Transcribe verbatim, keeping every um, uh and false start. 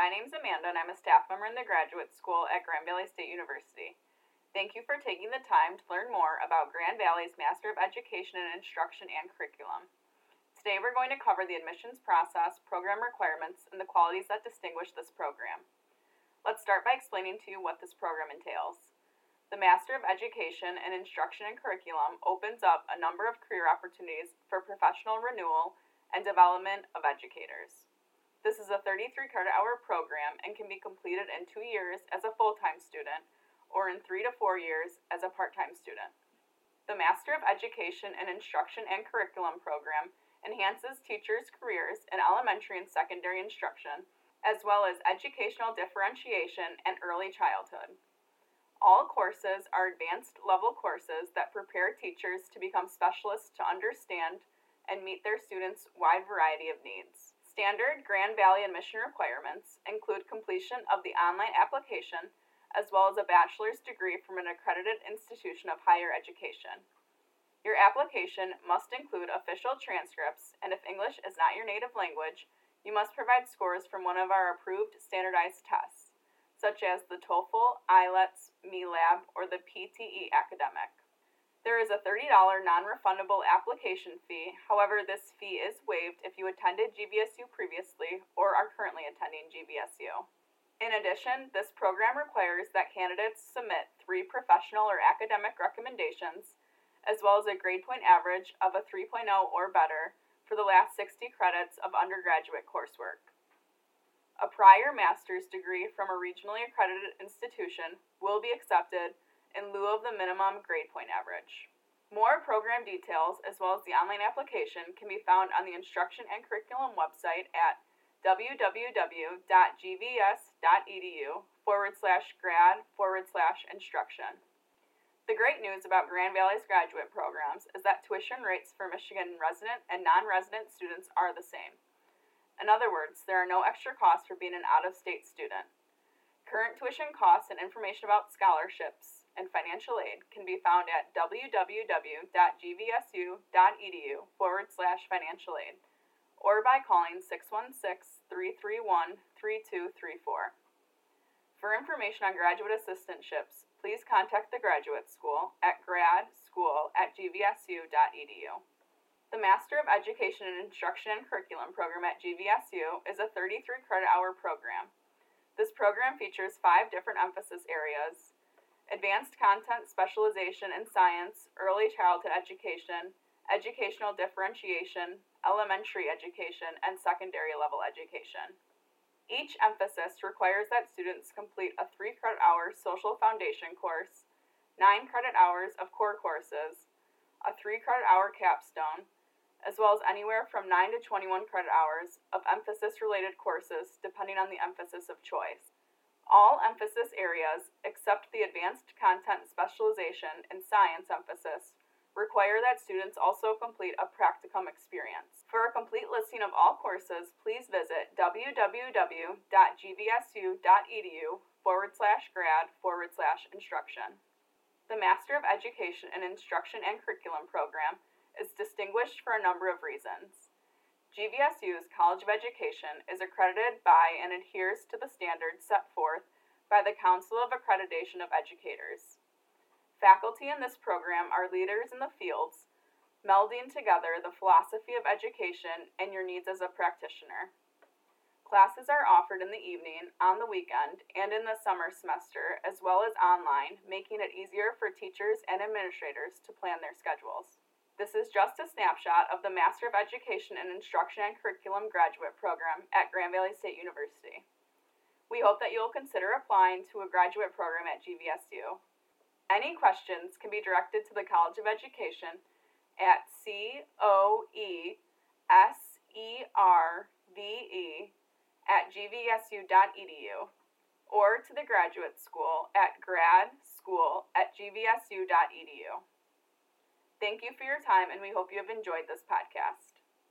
My name's Amanda, and I'm a staff member in the graduate school at Grand Valley State University. Thank you for taking the time to learn more about Grand Valley's Master of Education in Instruction and Curriculum. Today we're going to cover the admissions process, program requirements, and the qualities that distinguish this program. Let's start by explaining to you what this program entails. The Master of Education in Instruction and Curriculum opens up a number of career opportunities for professional renewal and development of educators. This is a thirty-three credit hour program and can be completed in two years as a full-time student or in three to four years as a part-time student. The Master of Education in Instruction and Curriculum program enhances teachers' careers in elementary and secondary instruction, as well as educational differentiation and early childhood. All courses are advanced level courses that prepare teachers to become specialists to understand and meet their students' wide variety of needs. Standard Grand Valley admission requirements include completion of the online application as well as a bachelor's degree from an accredited institution of higher education. Your application must include official transcripts, and if English is not your native language, you must provide scores from one of our approved standardized tests, such as the TOEFL, I E L T S, MELAB, or the P T E Academic. There is a thirty dollars non-refundable application fee. However, this fee is waived if you attended G V S U previously or are currently attending G V S U. In addition, this program requires that candidates submit three professional or academic recommendations, as well as a grade point average of a three point oh or better for the last sixty credits of undergraduate coursework. A prior master's degree from a regionally accredited institution will be accepted in lieu of the minimum grade point average. More program details, as well as the online application, can be found on the Instruction and Curriculum website at www.gvs.edu forward slash grad forward slash instruction. The great news about Grand Valley's graduate programs is that tuition rates for Michigan resident and non-resident students are the same. In other words, there are no extra costs for being an out-of-state student. Current tuition costs and information about scholarships and financial aid can be found at www.gvsu.edu forward slash financial aid or by calling six one six, three three one, three two three four. For information on graduate assistantships, please contact the graduate school at gradschool at gvsu.edu. The Master of Education in Instruction and Curriculum program at G V S U is a thirty-three credit hour program. This program features five different emphasis areas: advanced content specialization in science, early childhood education, educational differentiation, elementary education, and secondary level education. Each emphasis requires that students complete a three credit hour social foundation course, nine credit hours of core courses, a three credit hour capstone, as well as anywhere from nine to twenty-one credit hours of emphasis-related courses depending on the emphasis of choice. All emphasis areas, except the advanced content specialization in science emphasis, require that students also complete a practicum experience. For a complete listing of all courses, please visit www.gvsu.edu forward slash grad forward slash instruction. The Master of Education in Instruction and Curriculum program is distinguished for a number of reasons. G V S U's College of Education is accredited by and adheres to the standards set forth by the Council of Accreditation of Educators. Faculty in this program are leaders in the fields, melding together the philosophy of education and your needs as a practitioner. Classes are offered in the evening, on the weekend, and in the summer semester, as well as online, making it easier for teachers and administrators to plan their schedules. This is just a snapshot of the Master of Education in Instruction and Curriculum graduate program at Grand Valley State University. We hope that you will consider applying to a graduate program at G V S U. Any questions can be directed to the College of Education at coeserve at gvsu.edu or to the graduate school at gradschool at gvsu.edu. Thank you for your time, and we hope you have enjoyed this podcast.